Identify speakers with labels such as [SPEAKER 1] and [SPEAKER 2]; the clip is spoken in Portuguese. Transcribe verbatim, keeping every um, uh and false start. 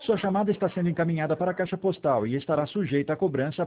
[SPEAKER 1] Sua chamada está sendo encaminhada para a caixa postal e estará sujeita a cobrança